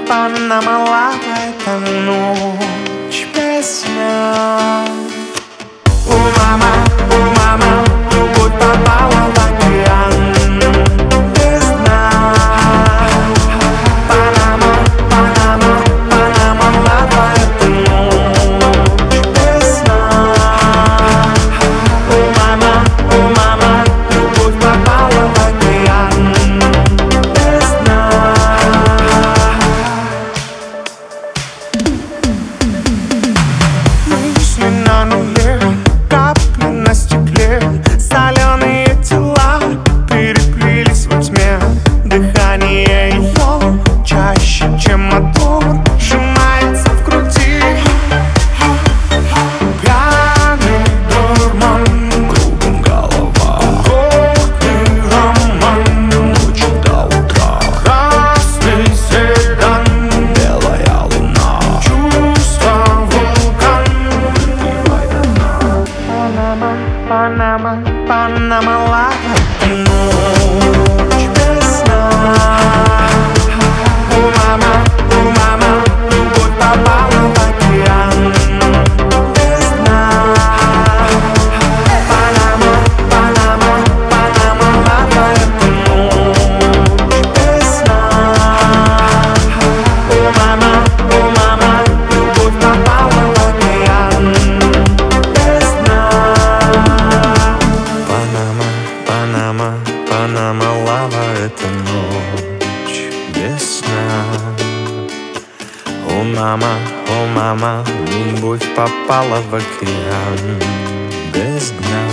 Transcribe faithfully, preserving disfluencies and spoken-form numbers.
Панама Лава — это ночь без сна. О, мама, о, мама, любовь попала в океан без дна. Панама, Панама, Панама Лава — это ночь без сна. О, мама, о, мама, любовь попала в океан без дна. Мысли на нуле, капли на стекле, соленые тела переплелись во тьме. Дыхание ее чаще, чем мотор, сжимается в груди. Пьяный дурман, кругом голова, гордый роман, ночи до утра. Красный седан, белая луна, чувство вулкан. Панама, Панама, Панама Лава — это ночь без сна. О, мама, о, мама, любовь попала в океан без дна. Панама, Панама, Панама Лава — это ночь без сна. О, мама, о, мама, любовь попала в океан без дна. Панама, Панама, Панама Лава — это ночь без сна. О, мама, о, мама, любовь попала в океан без дна.